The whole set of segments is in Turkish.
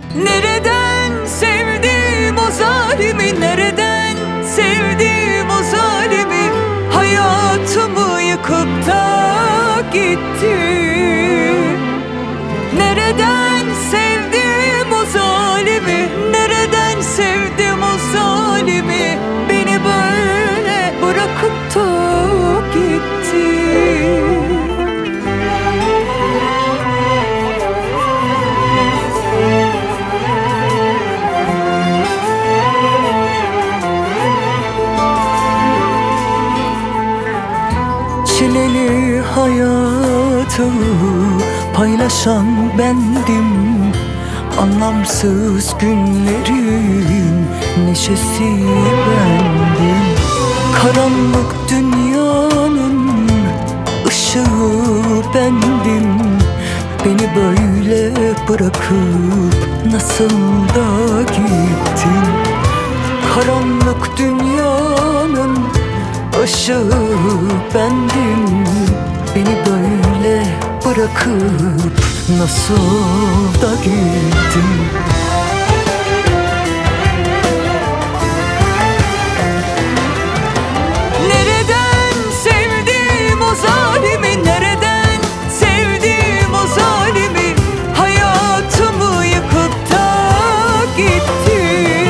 Nereden sevdim o zalimi, nereden sevdim o zalimi, hayatımı yıkıp da gitti. Nereden sevdim o zalimi, nereden sevdim o zalimi, beni böyle bırakıp da gitti. Çileli hayatımı paylaşan bendim, anlamsız günlerin neşesi bendim. Karanlık dünyanın ışığı bendim, beni böyle bırakıp nasıl da gittin. Karanlık dünyanın ışığı bendim, beni böyle bırakıp nasıl da gittin. Nereden sevdim o zalimi, nereden sevdim o zalimi, hayatımı yıkıp da gitti.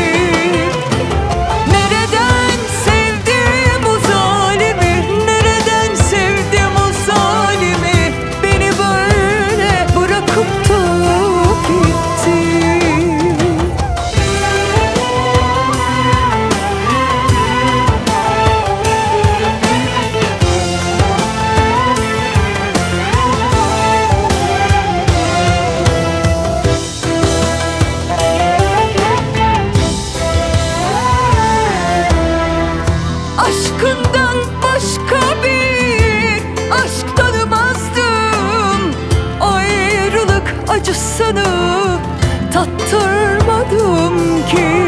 Nereden sevdim o zalimi, nereden sevdim o zalimi, beni böyle bırakıp da gitti. Aşkından başka bir aşk tanımazdım, ayrılık acısını tattırmadım ki.